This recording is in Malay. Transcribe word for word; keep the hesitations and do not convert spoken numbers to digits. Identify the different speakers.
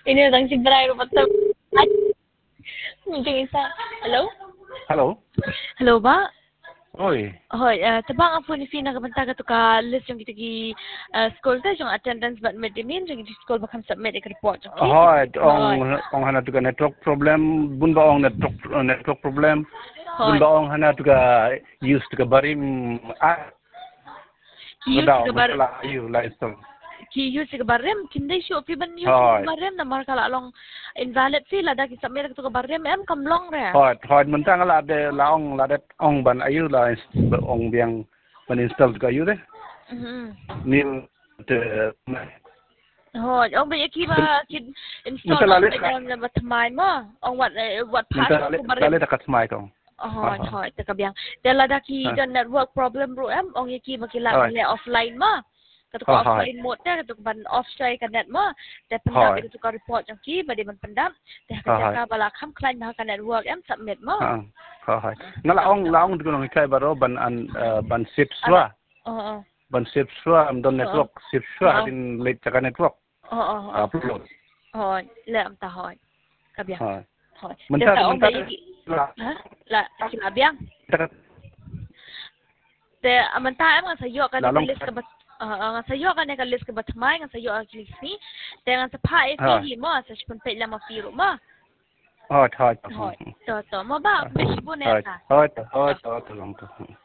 Speaker 1: Ini datang si Bray rupat sa... Ay! Mungkin isa. Hello?
Speaker 2: Hello?
Speaker 1: Hello ba?
Speaker 2: Oi.
Speaker 1: Hoy, uh, tabang ang po ni Fina kabanta ka to ka list yung kitagi uh, school ta yung attendance but medimin yung kitagi school bakam submit ik report. Okay?
Speaker 2: Hoy, ong ong hana tuga network problem, bun ba ong network network problem. Bun ba ong hana tuga use tuga barim ah.
Speaker 1: Use tuga barim.
Speaker 2: La you la install.
Speaker 1: Ki use tuga barim, kinday siyo pi ban use tuga barim na marka la long invalid fee la da ki submit tuga barim em kam long re.
Speaker 2: Hoy, hoy mun tang la de la ong la de ong ban ayu la ong biang ban install tuga ayu de.
Speaker 1: Mhm.
Speaker 2: Ni de
Speaker 1: Hoy, ong ba yaki ba kin install ong ba na batmay mo? Ong what what pass tuga barim.
Speaker 2: Dale takat smay ko.
Speaker 1: Hoy, hoy, taka biang. Dala da ki don network problem bro em ong yaki makila le offline mo. Katuk offline mode ta katuk ban off try ka net mo. Te pendam itu ka report yang ki badi man pendam. Te ka jaka bala kham klain ba ka network em submit mo.
Speaker 2: Ha. Ha. Ngala ong laong du nong kai baro ban an ban sip swa.
Speaker 1: Oo.
Speaker 2: Ban sip swa am don network sip swa din late ka network.
Speaker 1: Oo.
Speaker 2: Upload.
Speaker 1: Hoy, le am ta hoy. Ka biang.
Speaker 2: Hoy.
Speaker 1: Hoy.
Speaker 2: Mentar mentar.
Speaker 1: Ha? La sila biang. Te amanta em nga sayo ka ni list ka ba nga sayo ka ni ka list ka ba tmay nga sayo ang list ni te nga sa pa e fi mo sa spon pe la mafiro mo.
Speaker 2: Hoy, hoy.
Speaker 1: Hoy. To to mo ba bish po neta.
Speaker 2: Hoy, hoy, hoy, to lang to.